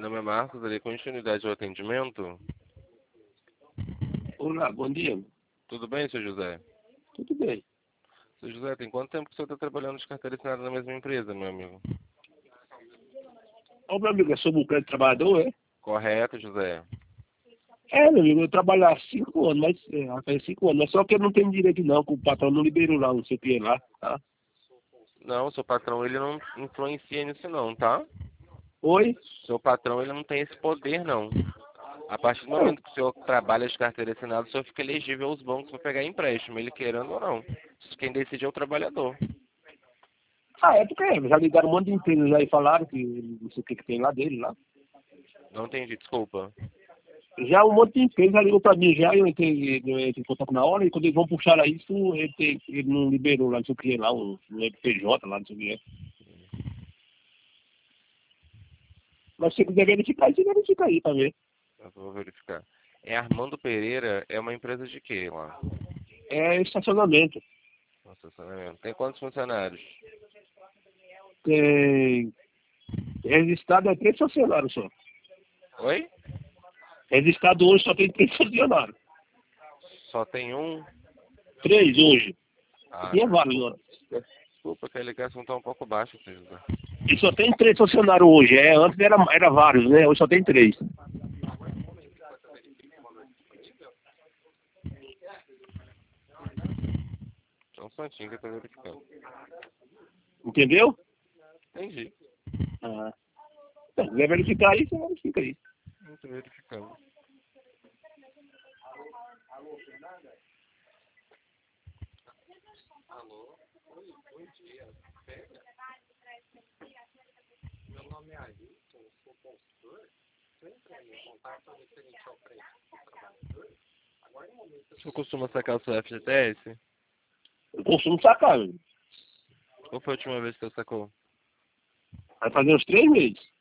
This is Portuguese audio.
Meu nome é Marcos, darei continuidade ao atendimento. Olá, bom dia. Tudo bem, seu José? Tudo bem. Seu José, tem quanto tempo que o senhor está trabalhando de carteira assinada na mesma empresa, meu amigo? Ô, meu amigo, é sobre o crédito trabalhador, é? Correto, José. É, meu amigo, eu trabalho há 5 anos, faz 5 anos, mas só que eu não tenho direito não, que o patrão não liberou lá, não sei o que lá, tá? Não, seu patrão, ele não influencia nisso não, tá? Oi? Seu patrão, ele não tem esse poder, não. A partir do É. momento que o senhor trabalha de carteira assinada, o senhor fica elegível aos bancos para pegar empréstimo, ele querendo ou não. Quem decide é o trabalhador. Ah, é porque já ligaram um monte de empresas aí e falaram que não sei o que tem lá dele, lá. Não entendi, desculpa. Já um monte de empresa já ligou pra mim já, eu entrei em contato na hora, e quando eles vão puxar isso, ele não liberou lá, não sei o que lá, um PJ lá, não sei o que é. Mas se você quiser verificar, você verifica aí pra ver. Eu vou verificar. É Armando Pereira, é uma empresa de quê lá? É estacionamento. Estacionamento. Tem quantos funcionários? Tem registrado é 3 funcionários só. Oi? Registrado hoje só tem 3 funcionários. Só tem um? 3 hoje. Ah, E é válido, ó. desculpa que a ligação está um pouco baixa, seu José. E só tem 3 funcionários hoje. Antes era vários, né? Hoje só tem 3. Só um instantinho que eu estou verificando. Entendeu? Entendi. Ah. Se quiser verificar aí, você verifica aí. Não estou verificando. Alô? Oi, bom dia. Meu nome é Ailton, sou consultor. Estou entrando em contato referente ao crédito do trabalhador. Agora, no momento... O senhor costuma sacar o seu FGTS? Eu costumo sacar, velho. Qual foi a última vez que você sacou? Vai fazer uns 3 meses.